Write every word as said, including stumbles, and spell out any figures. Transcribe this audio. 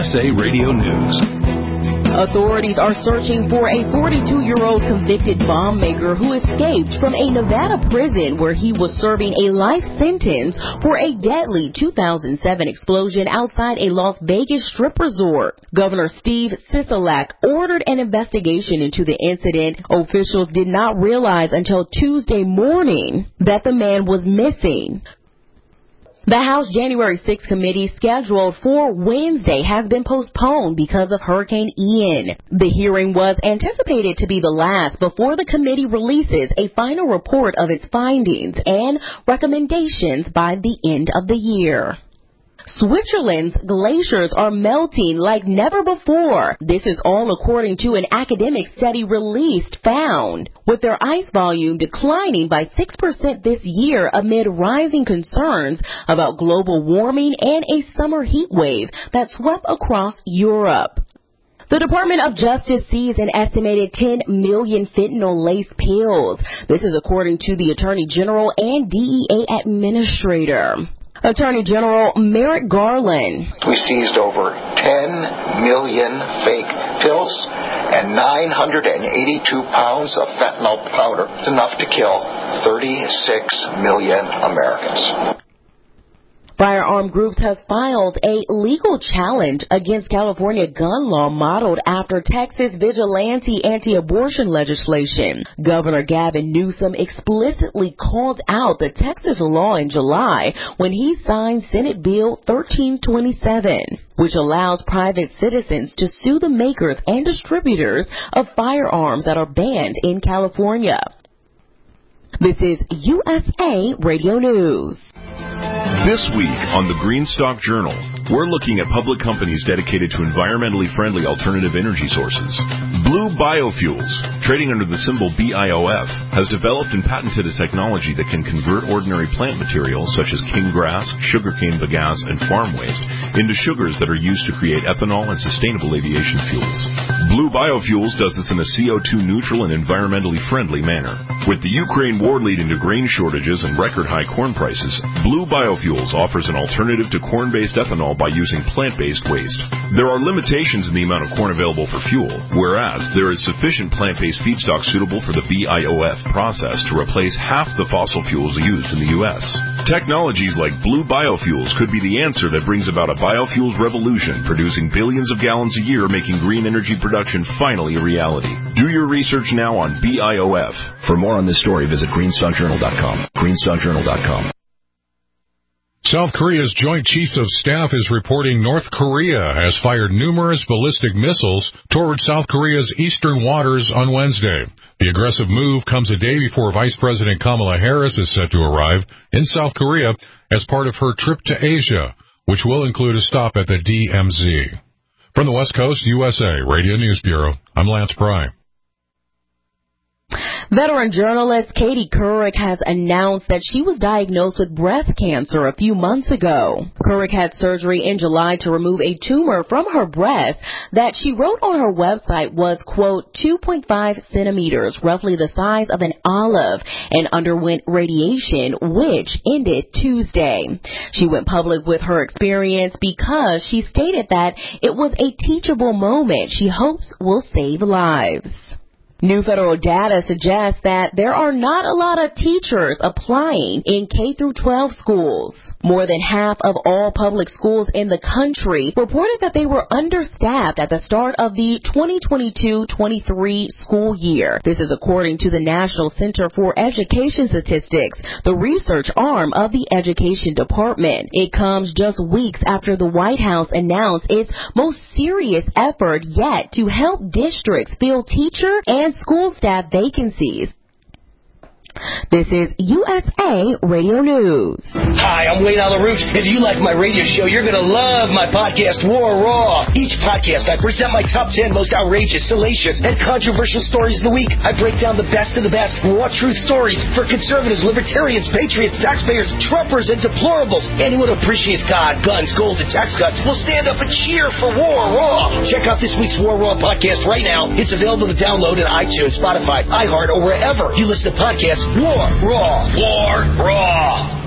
S A Radio News. Authorities are searching for a forty-two-year-old convicted bomb maker who escaped from a Nevada prison where he was serving a life sentence for a deadly two thousand seven explosion outside a Las Vegas strip resort. Governor Steve Sisolak ordered an investigation into the incident. Officials did not realize until Tuesday morning that the man was missing. The House January sixth committee scheduled for Wednesday has been postponed because of Hurricane Ian. The hearing was anticipated to be the last before the committee releases a final report of its findings and recommendations by the end of the year. Switzerland's glaciers are melting like never before. This is all according to an academic study released found, with their ice volume declining by six percent this year amid rising concerns about global warming and a summer heat wave that swept across Europe. The Department of Justice seized an estimated ten million fentanyl-laced pills. This is according to the Attorney General and D E A administrator. Attorney General Merrick Garland. We seized over ten million fake pills and nine hundred eighty-two pounds of fentanyl powder. It's enough to kill thirty-six million Americans. Firearm Groups has filed a legal challenge against California gun law modeled after Texas vigilante anti-abortion legislation. Governor Gavin Newsom explicitly called out the Texas law in July when he signed Senate Bill thirteen twenty-seven, which allows private citizens to sue the makers and distributors of firearms that are banned in California. This is U S A Radio News. This week on the Greenstock Journal, we're looking at public companies dedicated to environmentally friendly alternative energy sources. Blue Biofuels, trading under the symbol B I O F, has developed and patented a technology that can convert ordinary plant materials such as king grass, sugarcane bagasse, and farm waste into sugars that are used to create ethanol and sustainable aviation fuels. Blue Biofuels does this in a C O two neutral and environmentally friendly manner. With the Ukraine war leading to grain shortages and record-high corn prices, Blue Biofuels offers an alternative to corn-based ethanol by using plant-based waste. There are limitations in the amount of corn available for fuel, whereas there is sufficient plant-based feedstock suitable for the B I O F process to replace half the fossil fuels used in the U S. Technologies like Blue Biofuels could be the answer that brings about a biofuels revolution, producing billions of gallons a year, making green energy production finally a reality. Do your research now on B I O F. For more on this story, visit greenstock journal dot com. greenstock journal dot com. South Korea's Joint Chiefs of Staff is reporting North Korea has fired numerous ballistic missiles toward South Korea's eastern waters on Wednesday. The aggressive move comes a day before Vice President Kamala Harris is set to arrive in South Korea as part of her trip to Asia, which will include a stop at the D M Z. From the West Coast, U S A Radio News Bureau, I'm Lance Pry. Veteran journalist Katie Couric has announced that she was diagnosed with breast cancer a few months ago. Couric had surgery in July to remove a tumor from her breast that she wrote on her website was, quote, two point five centimeters, roughly the size of an olive, and underwent radiation, which ended Tuesday. She went public with her experience because she stated that it was a teachable moment she hopes will save lives. New federal data suggests that there are not a lot of teachers applying in K through twelve schools. More than half of all public schools in the country reported that they were understaffed at the start of the twenty twenty-two twenty-three school year. This is according to the National Center for Education Statistics, the research arm of the Education Department. It comes just weeks after the White House announced its most serious effort yet to help districts fill teacher and school staff vacancies. This is U S A Radio News. Hi, I'm Wayne Alaroot. If you like my radio show, you're going to love my podcast, War Raw. Each podcast, I present my top ten most outrageous, salacious, and controversial stories of the week. I break down the best of the best raw truth stories for conservatives, libertarians, patriots, taxpayers, Trumpers, and deplorables. Anyone who appreciates God, guns, gold, and tax cuts will stand up and cheer for War Raw. Check out this week's War Raw podcast right now. It's available to download on iTunes, Spotify, iHeart, or wherever you listen to podcasts. War Raw. War Raw.